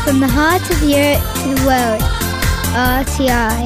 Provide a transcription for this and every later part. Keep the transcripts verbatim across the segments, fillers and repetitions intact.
From the heart of the earth to the world, R T I.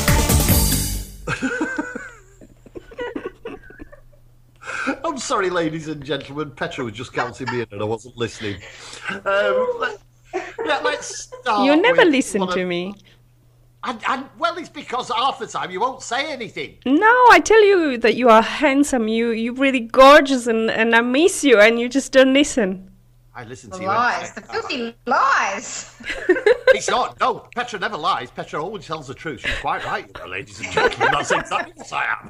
I'm sorry, ladies and gentlemen. Petra was just counting me in and I wasn't listening. Um, let, yeah, let's start. You never with listen one to of- me. And, and, well, it's because half the time you won't say anything. No, I tell you that you are handsome. You you're really gorgeous, and, and I miss you, and you just don't listen. I listen The to you. lies, the filthy lies. It's not. No, Petra never lies. Petra always tells the truth. She's quite right, you know, ladies and gentlemen. That's exactly what I am.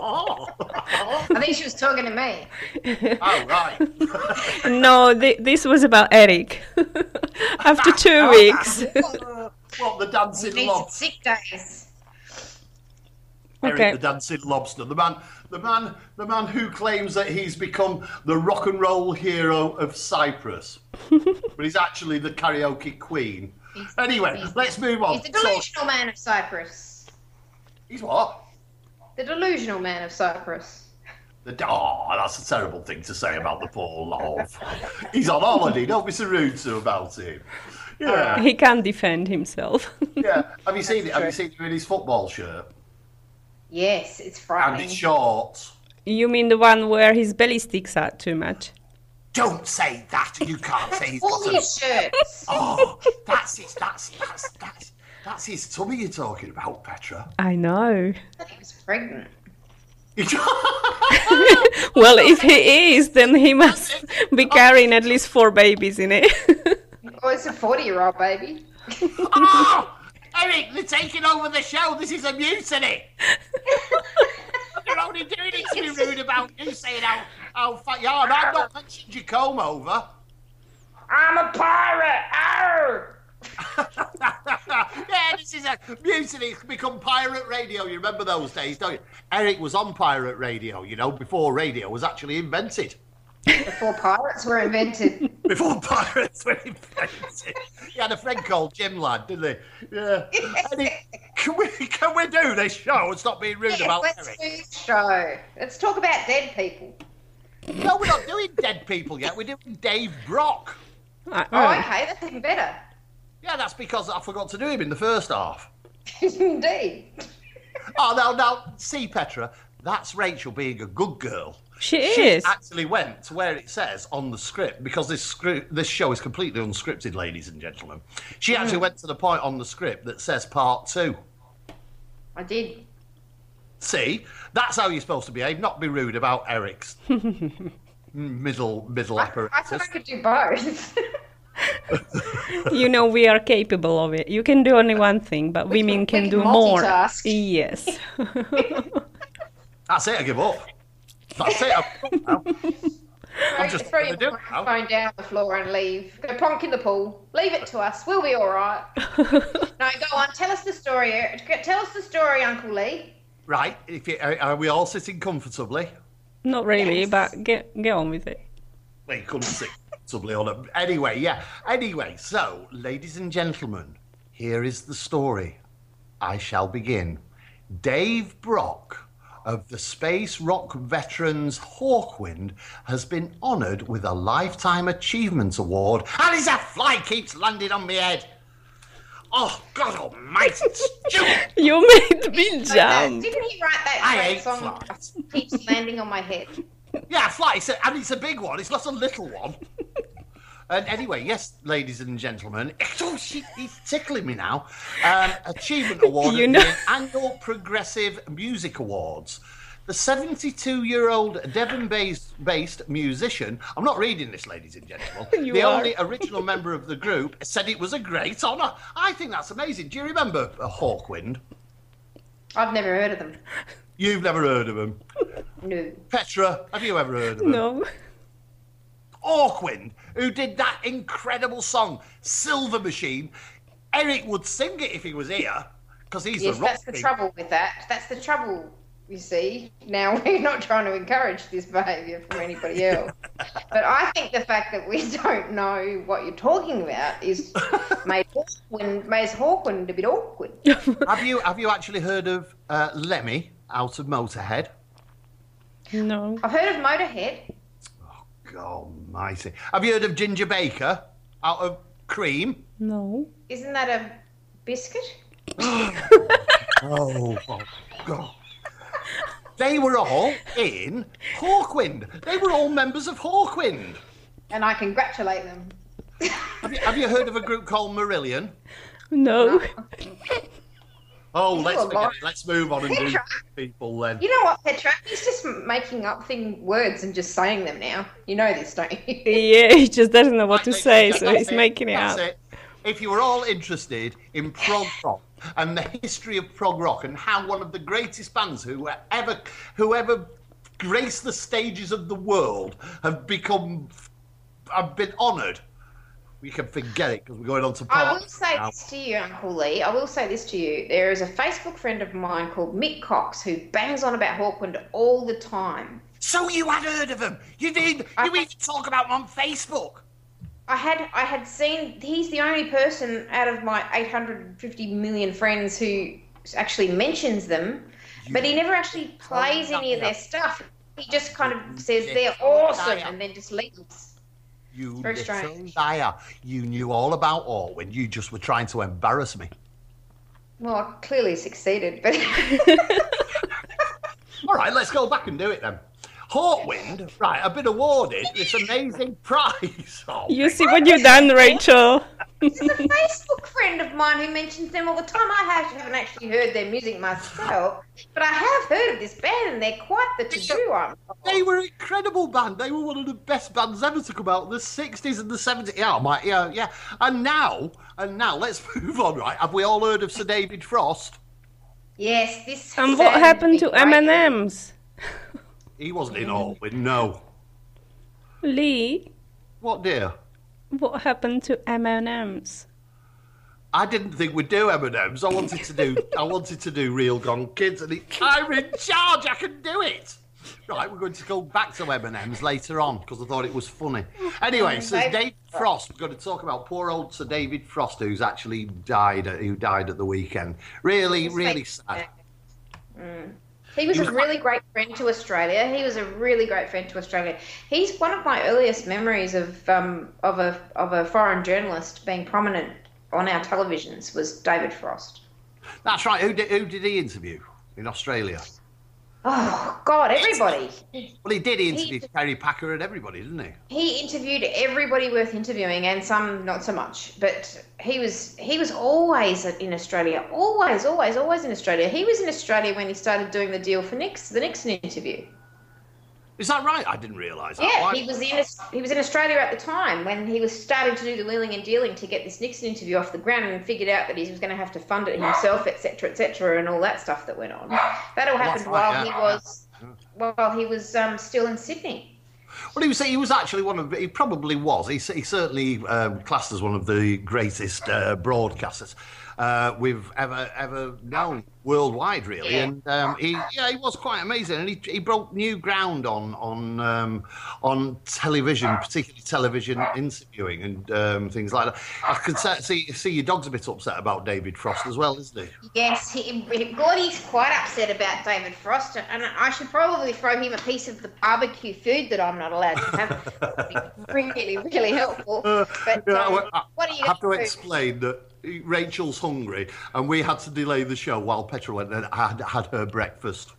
I think she was talking to me. Oh, right. No, th- this was about Eric. After two weeks. What, the dancing He needs lobster? sick days. Eric, Okay. the dancing lobster. The man, the man, the man who claims that he's become the rock and roll hero of Cyprus, but he's actually the karaoke queen. He's- Anyway, he's- let's move on. He's the delusional man of Cyprus. He's what? The delusional man of Cyprus. The, oh, that's a terrible thing to say about the poor love. He's on holiday. Don't be so rude to about him. Yeah, He can't defend himself. yeah. Have you seen it? Have you seen him in his football shirt Yes, it's and frightening. his shorts? You mean the one where his belly sticks out too much? Don't say that. You can't say he's All got a. his shirts. Oh, that's it. That's that's that's that's his tummy you're talking about, Petra. I know. I thought he was pregnant. Well, if he is, then he must be carrying at least four babies in it. Oh, it's a forty-year-old baby. Oh, Eric, they're taking over the show. This is a mutiny. They're only doing it to be rude about you saying how how fat you are. And I've not mentioned your comb over. I'm a pirate. Arr! Yeah, this is a mutiny. It's become pirate radio. You remember those days, don't you? Eric was on pirate radio, you know, before radio was actually invented. Before pirates were invented. Before pirates were invented. He had a friend called Jim Lad, didn't he? Yeah. And he, can we can we do this show and stop being rude Yes, about let's Eric? do this show. Let's talk about dead people. No, we're not doing dead people yet. We're doing Dave Brock. I- Oh, okay, that's even better. Yeah, that's because I forgot to do him in the first half. Indeed. Oh, no, no. See, Petra, that's Rachel being a good girl. She She is. actually went to where it says on the script, because this script, this show is completely unscripted, ladies and gentlemen. She actually went to the point on the script that says part two. I did. See, that's how you're supposed to behave, not be rude about Eric's middle middle I, I apparatus. thought I could do both. You know, we are capable of it. You can do only one thing, but We women can- can we do can more. multitask. Yes. That's it, I give up. That's it, I'm now. I'm just throw gonna your do it now. phone down on the floor and leave. Go plonk in the pool. Leave it to us. We'll be all right. No, go on. Tell us the story. Tell us the story, Uncle Lee. Right, if you, are, are we all sitting comfortably? Not really, Yes. but get get on with it. Well, you couldn't sit comfortably on it. Anyway, yeah. Anyway, so, ladies and gentlemen, here is the story. I shall begin. Dave Brock of the Space Rock Veterans Hawkwind has been honoured with a Lifetime Achievement Award, and his fly keeps landing on my head. Oh, God almighty, stupid. You made me Like that. jump. Didn't he write that I great hate song? flies. Keeps landing on my head. Yeah, fly, it's a, and it's a big one. It's not a little one. And anyway, yes, ladies and gentlemen, oh, she, he's tickling me now. Um, Achievement Award You at know- the Annual Progressive Music Awards. The seventy-two-year-old Devon-based based musician, I'm not reading this, ladies and gentlemen, You the are. only original member of the group, said it was a great honour. I think that's amazing. Do you remember uh, Hawkwind? I've never heard of them. You've never heard of him. No. Petra, have you ever heard of him? No. Hawkwind, who did that incredible song, Silver Machine. Eric would sing it if he was here, because he's Yes, the rock that's the king. trouble with that. That's the trouble, you see. Now, we're not trying to encourage this behaviour from anybody else. But I think the fact that we don't know what you're talking about is made Hawkwind, makes Hawkwind a bit awkward. Have you have you actually heard of uh, Lemmy out of Motorhead? No. I've heard of Motorhead. God almighty. Have you heard of Ginger Baker out of Cream. No. Isn't that a biscuit? Oh, oh God. They were all in Hawkwind. They were all members of Hawkwind. And I congratulate them. Have you, have you heard of a group called Marillion? No. Oh, You let's know a forget lot. it. Let's move on and do Petra. people then. You know what, Petra? He's just making up thing words and just saying them now. You know this, don't you? Yeah, he just doesn't know what to Right, say, that's so he's it, making it that's up. it. If you were all interested in prog rock and the history of prog rock and how one of the greatest bands who were ever, who ever graced the stages of the world have become, have been honoured, we can forget it because we're going on to I part will say now. this to you, Uncle Lee. I will say this to you. There is a Facebook friend of mine called Mick Cox who bangs on about Hawkwind all the time. So you had heard of him? You did. I- You even talk about him on Facebook. I had I had seen he's the only person out of my eight hundred fifty million friends who actually mentions them, but he never actually plays any of their stuff. He just kind of says they're awesome and then just leaves. You Very little strange. liar. You knew all about Orwin. You just were trying to embarrass me. Well, I clearly succeeded, but All right, let's go back and do it then. Hawkwind, right, have been awarded this amazing prize. Oh, You see what you've done, Rachel. this is a Facebook friend of mine who mentions them all the time. I have- haven't actually heard their music myself, but I have heard of this band and they're quite the to-do. I'm they were an incredible band. They were one of the best bands ever to come out in the sixties and the seventies. Yeah, my, yeah, yeah. And now, and now, let's move on, right? Have we all heard of Sir David Frost? Yes, this. And what sounds happened to big, right? M and M's? He wasn't in Hawkwind, no. Lee, What, dear? what happened to M and M's? I didn't think we'd do M and M's. I wanted to do, I wanted to do Real Gone Kids, and he, I'm in charge. I can do it. Right, we're going to go back to M and M's later on because I thought it was funny. Anyway, so David David Frost. We're going to talk about poor old Sir David Frost, who's actually died. Who died at the weekend. Really, really sad. He was He a was- really great friend to Australia. He was a really great friend to Australia. He's one of my earliest memories of um, of a of a foreign journalist being prominent on our televisions was David Frost. That's right. Who did, who did he interview in Australia? Oh God, everybody. Well, he did. He He- interviewed Terry Packer and everybody, didn't he? He interviewed everybody worth interviewing, and some not so much. But he was he was always in Australia, always, always, always in Australia. He was in Australia when he started doing the deal for Nix, the Nixon interview. Is that right? I didn't realise that. Yeah, Why- he was in he was in Australia at the time when he was starting to do the wheeling and dealing to get this Nixon interview off the ground, and figured out that he was going to have to fund it himself, et cetera, et cetera, and all that stuff that went on. That all happened That's right, while yeah. he was while he was um, still in Sydney. Well, he was he was actually one of he probably was he, he certainly um, classed as one of the greatest uh, broadcasters uh, we've ever ever known worldwide, really. Yeah. And um, he yeah he was quite amazing, and he, he broke new ground on on um, on television, particularly television interviewing and um, things like that. I can se- see see your dog's a bit upset about David Frost as well, isn't he? Yes, he, Gordy's quite upset about David Frost, and I should probably throw him a piece of the barbecue food that I'm not allowed to have. That'd be really, really helpful. But Yeah, um, well, I, what are you I have to gonna do? explain that Rachel's hungry, and we had to delay the show while Petra went and had had her breakfast.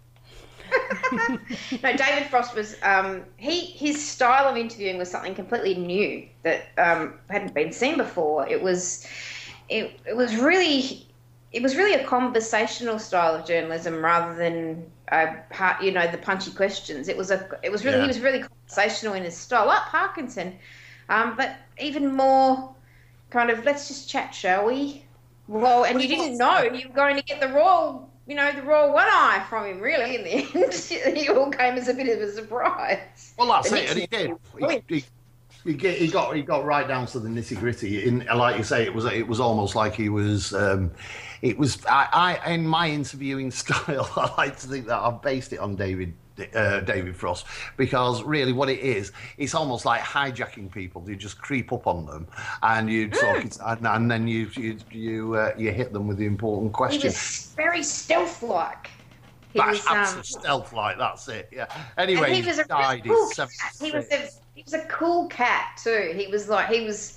No, David Frost was um, he his style of interviewing was something completely new that um, hadn't been seen before. It was it, it was really it was really a conversational style of journalism rather than uh, part, you know the punchy questions. It was a it was really Yeah. he was really conversational in his style, like Parkinson, um, but even more kind of let's just chat, shall we? Well, and you didn't know you were going to get the royal. You know, the Royal One Eye from him, really, in the end. It all came as a bit of a surprise. Well, that's The it, and he did. Nixon- He, he, he, get- he got he got right down to the nitty gritty. In like you say, it was it was almost like he was. Um, it was I, I in my interviewing style. I like to think that I've based it on David. Uh, David Frost, because really what it is, it's almost like hijacking people. You just creep up on them, and you talk, it, and, and then you you you, uh, you hit them with the important He question. was very stealth-like. He That's was, um, absolute stealth, like that's it. Yeah. Anyway, and he was a died. real cool He's cat. He was seventy-six. a he was a cool cat too. He was like he was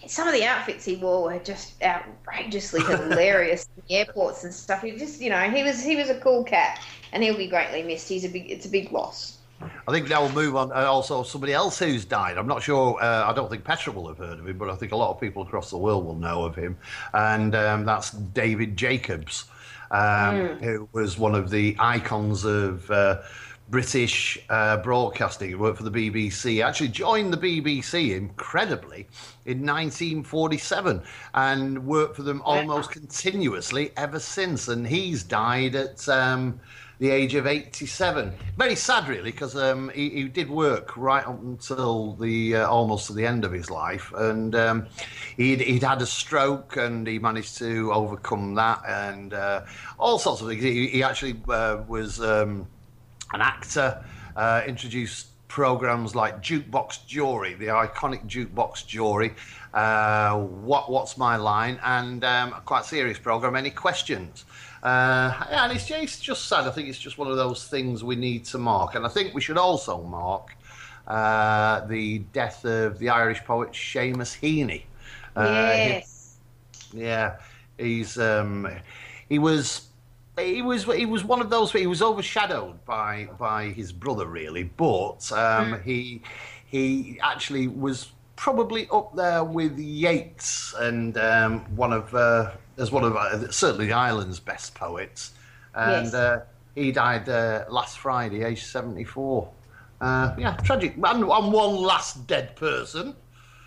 some of the outfits he wore were just outrageously hilarious in the airports and stuff. He just, you know, he was he was a cool cat, and he'll be greatly missed. He's a big, it's a big loss. I think now we'll move on. Uh, also, somebody else who's died. I'm not sure. Uh, I don't think Petra will have heard of him, but I think a lot of people across the world will know of him, and um, that's David Jacobs, um, mm. who was one of the icons of Uh, British uh, broadcasting. He worked for the B B C. Actually joined the B B C, incredibly, in nineteen forty-seven and worked for them almost continuously ever since. And he's died at um, the age of eighty-seven. Very sad, really, because um, he, he did work right up until the uh, almost to the end of his life. And um, he'd, he'd had a stroke, and he managed to overcome that, and uh, all sorts of things. He, he actually uh, was Um, an actor, uh, introduced programs like Jukebox Jury, the iconic Jukebox Jury, uh, What What's My Line, and um, a quite serious program, Any Questions. Uh, and it's, it's just sad. I think it's just one of those things we need to mark. And I think we should also mark uh, the death of the Irish poet Seamus Heaney. Uh, yes. He, yeah, he's um, he was. He was he was one of those. He was overshadowed by by his brother, really, but um, mm. he he actually was probably up there with Yeats and um, one of uh, as one of uh, certainly Ireland's best poets. And yes. uh, he died uh, last Friday, aged seventy-four. Uh, yeah, tragic. And, and one last dead person.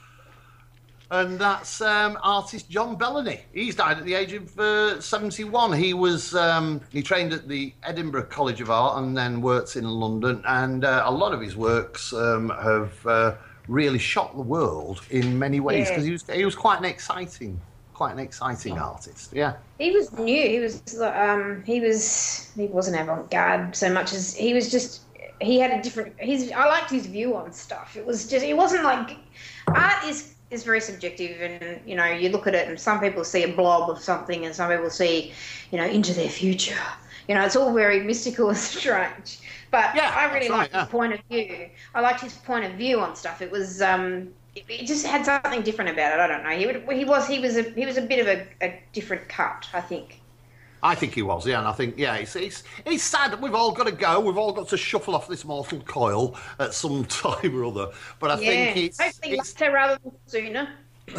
And that's um, artist John Bellamy. He's died at the age of uh, seventy-one. He was um, he trained at the Edinburgh College of Art and then worked in London. And uh, a lot of his works um, have uh, really shocked the world in many ways, because yeah. he was he was quite an exciting, quite an exciting artist. Yeah. He was new. He was um, he was he wasn't avant-garde so much as he was just he had a different. His I liked his view on stuff. It was just it wasn't like art is. is very subjective, and you know, you look at it and some people see a blob of something and some people see, you know, into their future. You know, it's all very mystical and strange. But yeah, I really liked right, his yeah. point of view. I liked his point of view on stuff. It was um it, it just had something different about it. I don't know. He would, he was he was a he was a bit of a, a different cut, I think. I think he was, yeah, and I think, yeah, it's, it's it's sad that we've all got to go. We've all got to shuffle off this mortal coil at some time or other. But I yeah. think it's... Hopefully it's later rather than sooner.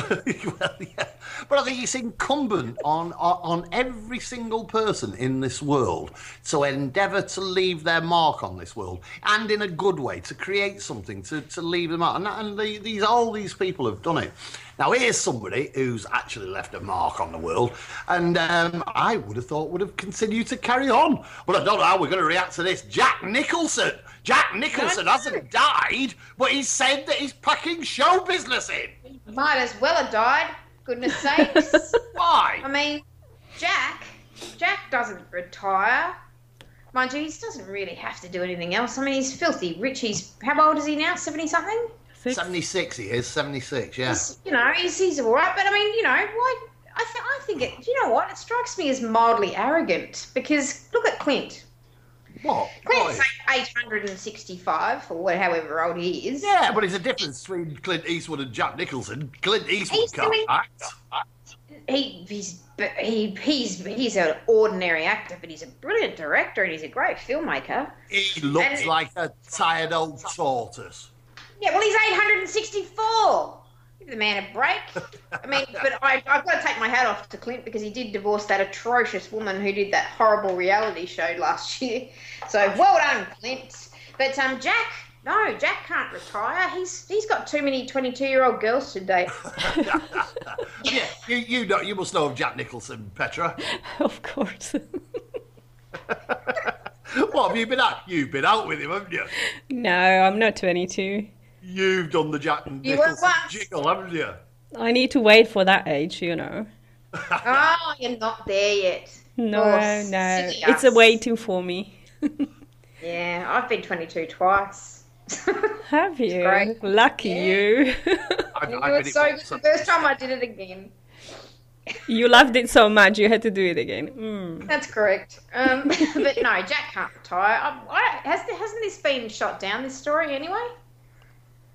Well, yeah. But I think it's incumbent on, on on every single person in this world to endeavour to leave their mark on this world, and in a good way, to create something, to, to leave them out. And, and the, these all these people have done it. Now, here's somebody who's actually left a mark on the world, and um, I would have thought would have continued to carry on. But I don't know how we're going to react to this. Jack Nicholson. Jack Nicholson hasn't died, but he said that he's packing show business in. Might as well have died, goodness sakes. Why? I mean, Jack, Jack doesn't retire. Mind you, he doesn't really have to do anything else. I mean, he's filthy rich. He's, how old is he now, seventy-something? seventy-six he is, seventy-six, yeah. He's, you know, he's, he's all right, but I mean, you know, why? I, th- I think it, you know what, it strikes me as mildly arrogant, because look at Clint. What? Clint's like eight hundred sixty-five, or however old he is. Yeah, but there's a difference between Clint Eastwood and Jack Nicholson. Clint Eastwood he's can't doing, act. He, he's, he, he's, he's an ordinary actor, but he's a brilliant director and he's a great filmmaker. He looks and, like a tired old tortoise. Yeah, well, he's eight hundred sixty-four. Give the man a break. I mean, but I, I've got to take my hat off to Clint, because he did divorce that atrocious woman who did that horrible reality show last year. So well done, Clint. But um, Jack, no, Jack can't retire. He's he's got too many twenty-two-year-old girls to date. Yeah, you you know you must know of Jack Nicholson, Petra. Of course. What have you been out? You've been out with him, haven't you? No, I'm not twenty-two. You've done the Jack You Nicholson jiggle, haven't you? I need to wait for that age, you know. Oh, you're not there yet. No, oh, no. It's a waiting for me. Yeah, I've been twenty-two twice. Have you? Great. Lucky Yeah. you. I've, It I've was so good. The first time I did it again. You loved it so much you had to do it again. Mm. That's correct. Um, but no, Jack can't retire. I, I, has, hasn't this been shot down, this story, anyway?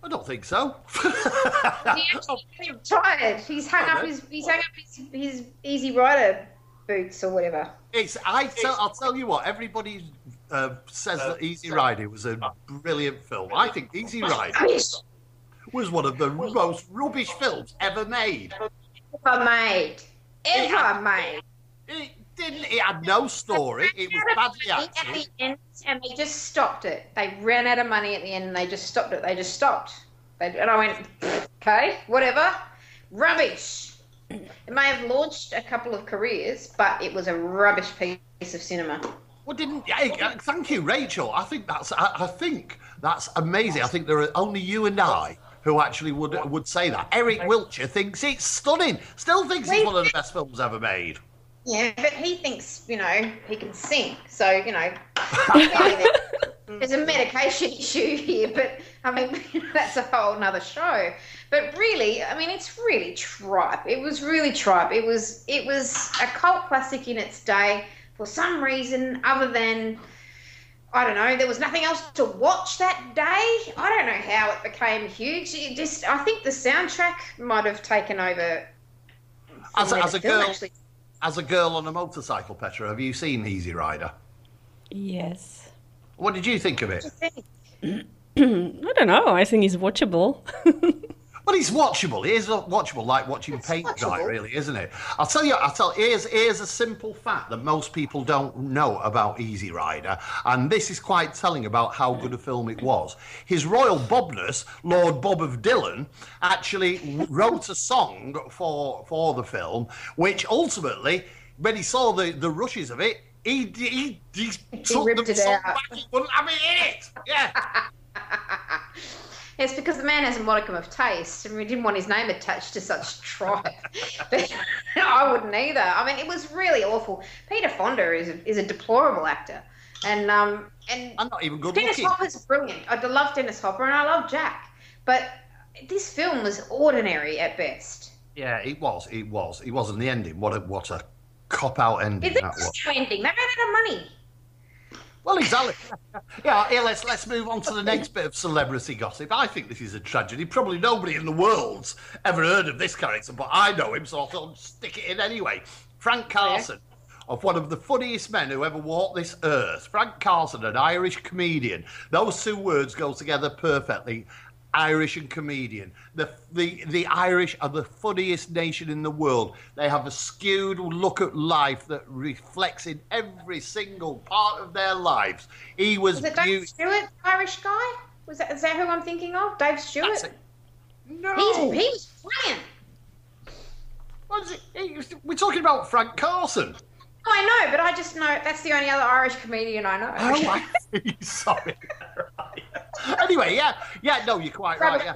I don't think so. He actually retired. He's hung up his he's hung up his, his Easy Rider boots or whatever. It's I tell I'll tell you what. Everybody uh, says that Easy Rider was a brilliant film. I think Easy Rider was one of the most rubbish films ever made. Ever made. Ever made. It didn't. It had no story. It was badly acted. At the end, and they just stopped it. They ran out of money at the end, and they just stopped it. They just stopped. They, and I went, okay, whatever, rubbish. It may have launched a couple of careers, but it was a rubbish piece of cinema. Well, didn't? Yeah, thank you, Rachel. I think that's. I, I think that's amazing. I think there are only you and I who actually would would say that. Eric Wiltshire thinks it's stunning. Still thinks it's one of the best films ever made. Yeah, but he thinks, you know, he can sing. So, you know, there's a medication issue here, but, I mean, that's a whole nother show. But really, I mean, it's really tripe. It was really tripe. It was, it was a cult classic in its day for some reason other than, I don't know, there was nothing else to watch that day. I don't know how it became huge. It just, I think the soundtrack might have taken over. As, as a film, girl... actually. As a girl on a motorcycle, Petra, have you seen Easy Rider? Yes. What did you think of it? I don't know. I think it's watchable. Well, it's watchable. It is watchable, like watching It's paint dry, watchable. really, isn't it? I'll tell you. I'll tell. Here's here's a simple fact that most people don't know about Easy Rider, and this is quite telling about how good a film it was. His Royal Bobness, Lord Bob of Dylan, actually wrote a song for for the film, which ultimately, when he saw the the rushes of it, he he, he, took ripped the it song out. back. He wouldn't have it in it. Yeah. It's because the man has a modicum of taste, and we didn't want his name attached to such tripe. But I wouldn't either. I mean, it was really awful. Peter Fonda is a, is a deplorable actor, and um and I'm not even good Dennis looking. Hopper's brilliant. I love Dennis Hopper, and I love Jack, but this film was ordinary at best. Yeah, it was. It was. It wasn't the ending. What a what a cop out ending Is it that was. just ending? They ran out of money. Well, exactly. Yeah, yeah. Let's let's move on to the next bit of celebrity gossip. I think this is a tragedy. Probably nobody in the world's ever heard of this character, but I know him, so I thought I'd stick it in anyway. Frank Carson, of one of the funniest men who ever walked this earth. Frank Carson, an Irish comedian. Those two words go together perfectly. Irish and comedian. The, the the Irish are the funniest nation in the world. They have a skewed look at life that reflects in every single part of their lives. He was, Was it Dave beautiful. Stewart, Irish guy? Was that is that who I'm thinking of? Dave Stewart. That's it. No. He's he was brilliant. What is it? He- We're talking about Frank Carson. Oh, I know, but I just know that's the only other Irish comedian I know. Oh, I see. Sorry. Right. Anyway, yeah, yeah. No, you're quite right. Yeah.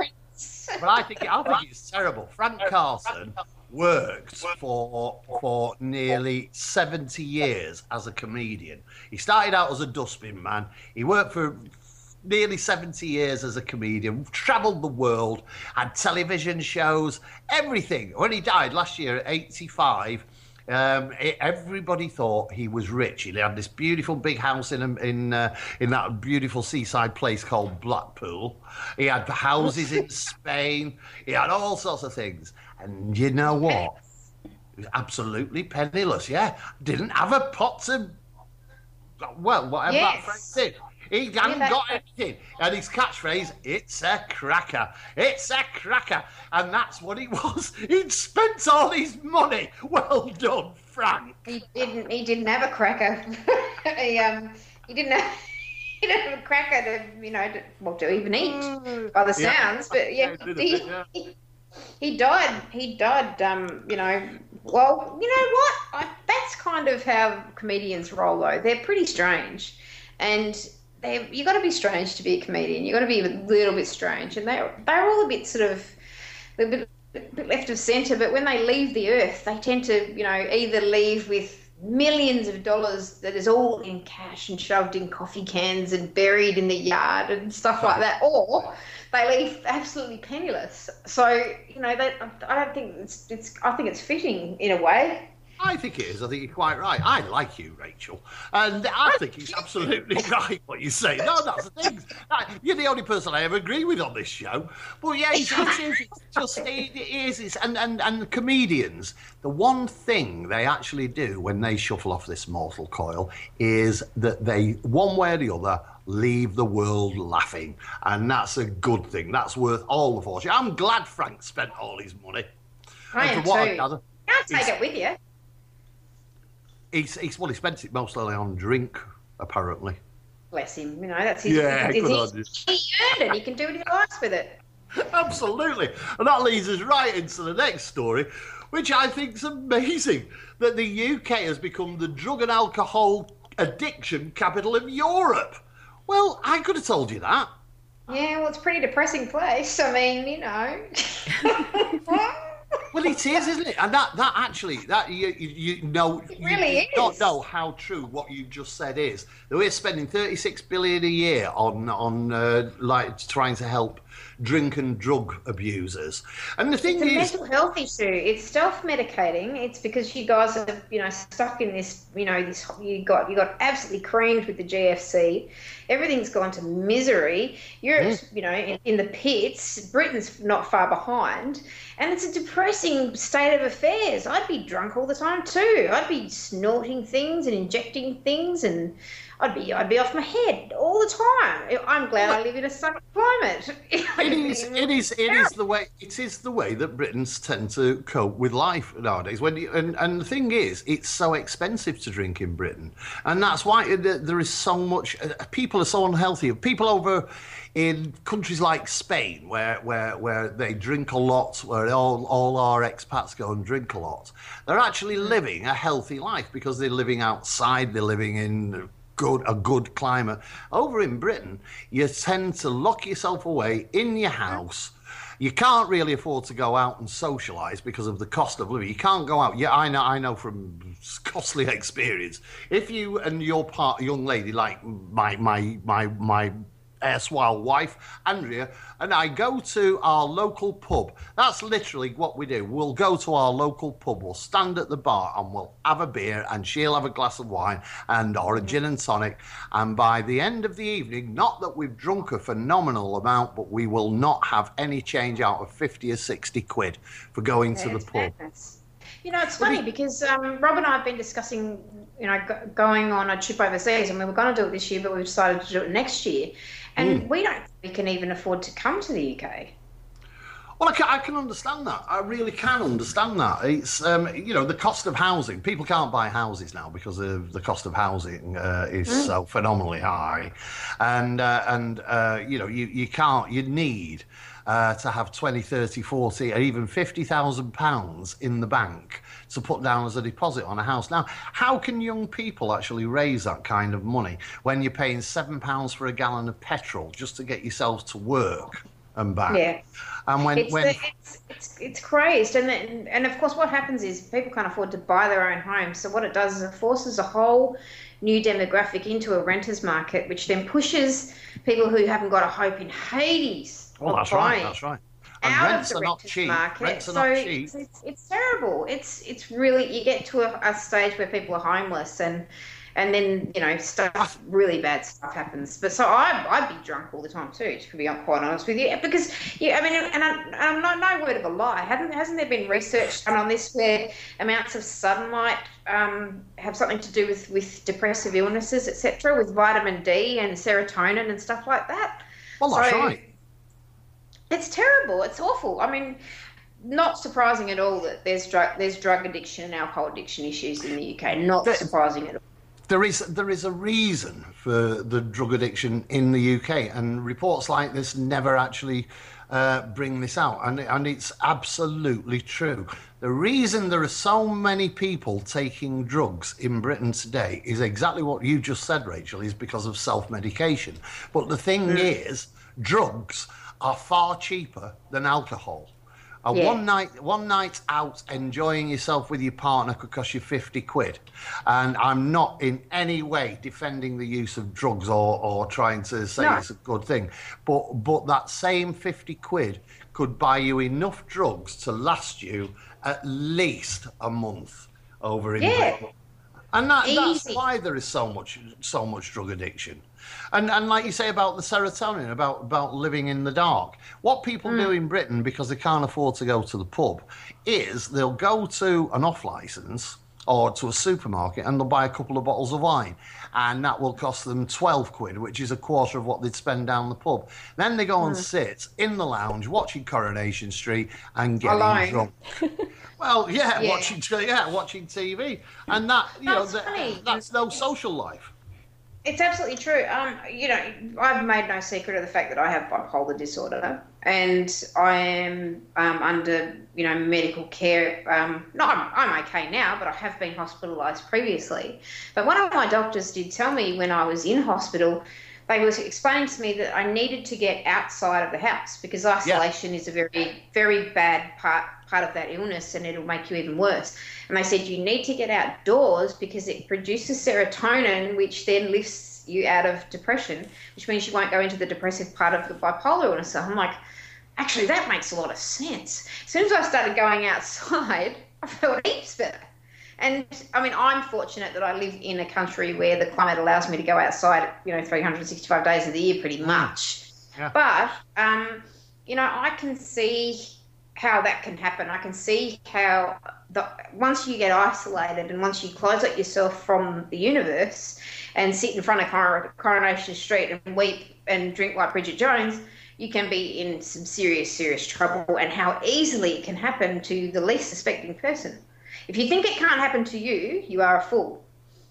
But I think I think it's terrible. Frank Carson worked for for nearly seventy years as a comedian. He started out as a dustbin man. He worked for nearly seventy years as a comedian, travelled the world, had television shows, everything. When he died last year at eighty-five, um, it, everybody thought he was rich. He had this beautiful big house in in uh, in that beautiful seaside place called Blackpool. He had houses in Spain. He had all sorts of things. And you know what? He was absolutely penniless. Yeah, didn't have a pot to. Well, whatever that Yes. phrase is. He hadn't Yeah, got that- anything. And his catchphrase, it's a cracker. It's a cracker. And that's what it was. He'd spent all his money. Well done, Frank. He didn't. He didn't have a cracker. he um. He didn't have. He didn't have a cracker to, you know, to, well, to even eat by the Yeah. sounds. But yeah, Yeah, did he, it, yeah. he, he died. He died. Um, you know. Well, you know what? I, that's kind of how comedians roll, though. They're pretty strange, and they you got to be strange to be a comedian. You got to be a little bit strange, and they they're all a bit sort of a bit, a bit left of centre. But when they leave the earth, they tend to, you know, either leave with millions of dollars that is all in cash and shoved in coffee cans and buried in the yard and stuff like that, or they leave absolutely penniless. So, you know, they, I don't think it's, it's I think it's fitting in a way. I think it is. I think you're quite right. I like you, Rachel. And I think it's absolutely right what you say. No, that's the thing. You're the only person I ever agree with on this show. But yeah, it's, it's, it's just, it is. It's, and, and, and the comedians, the one thing they actually do when they shuffle off this mortal coil is that they, one way or the other, leave the world laughing. And that's a good thing. That's worth all the fortune. I'm glad Frank spent all his money. I am too. I can't take it with you. He's, he's, well, he spent it mostly on drink, apparently. Bless him. You know, that's his... Yeah, his, good his, he earned it. He can do what he likes with it. Absolutely. And that leads us right into the next story, which I think is amazing, that the U K has become the drug and alcohol addiction capital of Europe. Well, I could have told you that. Yeah, well, it's a pretty depressing place. I mean, you know... Well, it is, isn't it? And that, that actually, that you, you, you know, it really you is. don't know how true what you just said is. That we're spending thirty-six billion a year on on uh, like trying to help drink and drug abusers. And the thing it's a is, mental health issue. It's self-medicating. It's because you guys are, you know, stuck in this, you know, this. You got you got absolutely creamed with the G F C. Everything's gone to misery. Europe's, mm. you know, in, in the pits. Britain's not far behind, and it's a depressing state of affairs. I'd be drunk all the time too. I'd be snorting things and injecting things, and I'd be I'd be off my head all the time. I'm glad I live in a sunny climate. It is it is it is the way it is the way that Britons tend to cope with life nowadays. When you, and and the thing is, it's so expensive to drink in Britain, and that's why there is so much. People are so unhealthy. People over in countries like Spain, where where where they drink a lot, where all all our expats go and drink a lot, they're actually living a healthy life because they're living outside. They're living in good a good climate. Over in Britain, you tend to lock yourself away in your house. You can't really afford to go out and socialise because of the cost of living. You can't go out. Yeah, I know. I know from costly experience. If you and your part, young lady, like my my my my. erstwhile wife, Andrea, and I go to our local pub. That's literally what we do. We'll go to our local pub, we'll stand at the bar and we'll have a beer and she'll have a glass of wine and or a gin and tonic, and by the end of the evening, not that we've drunk a phenomenal amount, but we will not have any change out of fifty or sixty quid for going yeah, to the pub. Madness. You know, it's funny because um, Rob and I have been discussing, you know, g- going on a trip overseas, and we were going to do it this year, but we've decided to do it next year. And mm. we don't think we can even afford to come to the U K. Well, I can, I can understand that. I really can understand that. It's, um, you know, the cost of housing. People can't buy houses now because of the cost of housing uh, is mm. so phenomenally high. And, uh, and uh, you know, you, you can't, you need uh, to have twenty, thirty, forty, or even fifty thousand pounds in the bank to put down as a deposit on a house. Now, how can young people actually raise that kind of money when you're paying seven pounds for a gallon of petrol just to get yourself to work and back? Yeah. And when, it's, when... The, it's, it's, it's crazed. And, then, and of course, what happens is people can't afford to buy their own homes. So what it does is it forces a whole new demographic into a renter's market, which then pushes people who haven't got a hope in Hades. Oh, that's right, that's right. And out rents of the are not renters cheap. market. Rents are so not cheap. It's, it's, it's terrible. It's it's really, you get to a, a stage where people are homeless, and and then, you know, stuff, really bad stuff happens. But so I, I'd be drunk all the time too, to be quite honest with you, because yeah, I mean, and, I, and I'm not no word of a lie. Hasn't hasn't there been research done on this where amounts of sunlight um, have something to do with with depressive illnesses, et cetera, with vitamin D and serotonin and stuff like that? Well, that's so, right. It's terrible. It's awful. I mean, not surprising at all that there's drug there's drug addiction and alcohol addiction issues in the U K. Not there, surprising at all. There is there is a reason for the drug addiction in the U K, and reports like this never actually uh, bring this out, and and it's absolutely true. The reason there are so many people taking drugs in Britain today is exactly what you just said, Rachel, is because of self-medication. But the thing mm. is, drugs are far cheaper than alcohol. A yeah. one night one night out enjoying yourself with your partner could cost you fifty quid. And I'm not in any way defending the use of drugs or, or trying to say no. it's a good thing. But but that same fifty quid could buy you enough drugs to last you at least a month. over in Yeah. Britain. And that, that's Easy. why there is so much so much drug addiction. And and like you say about the serotonin, about, about living in the dark, what people do in Britain, because they can't afford to go to the pub, is they'll go to an off-licence or to a supermarket and they'll buy a couple of bottles of wine. And that will cost them twelve quid, which is a quarter of what they'd spend down the pub. Then they go and sit in the lounge watching Coronation Street and getting Alone. drunk. Well, yeah, Yeah. watching yeah, watching T V. And that, you know, That's that, funny. that's no social life. It's absolutely true. Um, you know, I've made no secret of the fact that I have bipolar disorder, and I am um, under, you know, medical care. Um, no, I'm, I'm okay now, but I have been hospitalised previously. But one of my doctors did tell me when I was in hospital, they was explaining to me that I needed to get outside of the house because isolation is a very, very bad part part of that illness, and it'll make you even worse. And they said you need to get outdoors because it produces serotonin, which then lifts you out of depression, which means you won't go into the depressive part of the bipolar illness. So I'm like, actually, that makes a lot of sense. As soon as I started going outside, I felt heaps better. And I mean, I'm fortunate that I live in a country where the climate allows me to go outside, you know, three hundred sixty-five days of the year pretty much. Yeah. But, um, you know, I can see how that can happen. I can see how the, once you get isolated and once you close up yourself from the universe and sit in front of Cor- Coronation Street and weep and drink like Bridget Jones, you can be in some serious, serious trouble, and how easily it can happen to the least suspecting person. If you think it can't happen to you, you are a fool.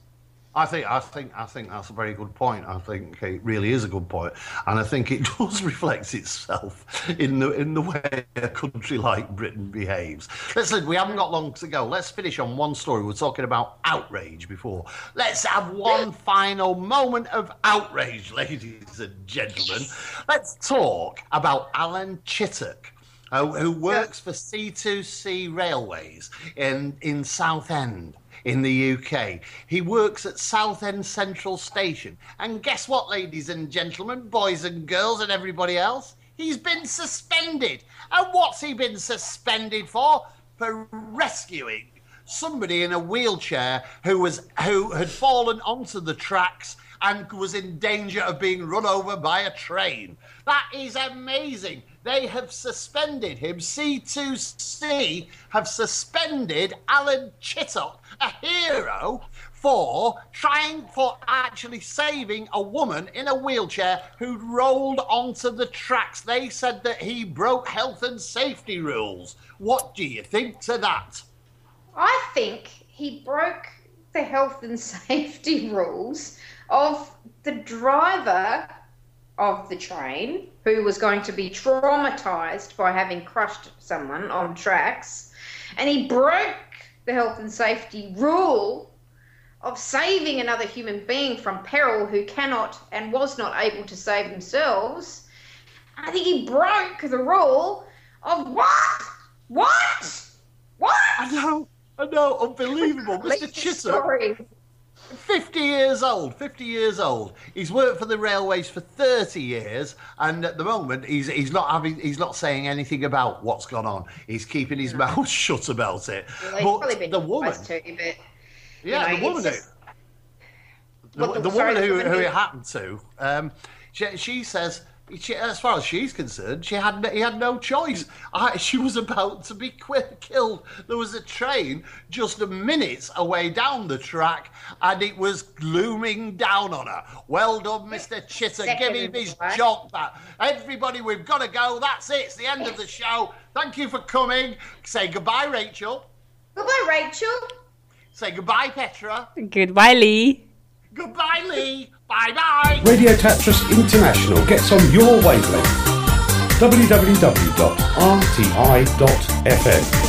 I think, I think, I think that's a very good point. I think it really is a good point, and I think it does reflect itself in the in the way a country like Britain behaves. Listen, we haven't got long to go. Let's finish on one story. We were talking about outrage before. Let's have one final moment of outrage, ladies and gentlemen. Let's talk about Alan Chittock, uh, who works for C two C Railways in in Southend, in the U K. He works at Southend Central Station. And guess what, ladies and gentlemen, boys and girls and everybody else? He's been suspended. And what's he been suspended for? For rescuing somebody in a wheelchair who was who had fallen onto the tracks and was in danger of being run over by a train. That is amazing. They have suspended him. C two C have suspended Alan Chittock, a hero, for trying for actually saving a woman in a wheelchair who'd rolled onto the tracks. They said that he broke health and safety rules. What do you think to that? I think he broke the health and safety rules of the driver of the train, who was going to be traumatised by having crushed someone on tracks, and he broke the health and safety rule of saving another human being from peril who cannot and was not able to save themselves. I think he broke the rule of what? What? What? I know, I know, unbelievable. Mister Leave the Chittock, story. fifty years old, fifty years old. He's worked for the railways for thirty years, and at the moment he's he's not having he's not saying anything about what's gone on. He's keeping his mouth shut about it. Well, he's probably But been the woman, supposed to, but, yeah, you know, the woman, it's just- who, the, What the the- sorry, woman the who, woman who who- it happened to, um, she, she says. She, as far as she's concerned, she had he had no choice. I, she was about to be qu- killed. There was a train just minutes away down the track, and it was glooming down on her. Well done, Mister Chittock. Give him his Second, jock back. Everybody, we've got to go. That's it. It's the end of the show. Thank you for coming. Say goodbye, Rachel. Goodbye, Rachel. Say goodbye, Petra. Goodbye, Lee. Goodbye, Lee. Bye-bye. Radio Tatras International gets on your wavelength. w w w dot r t i dot f m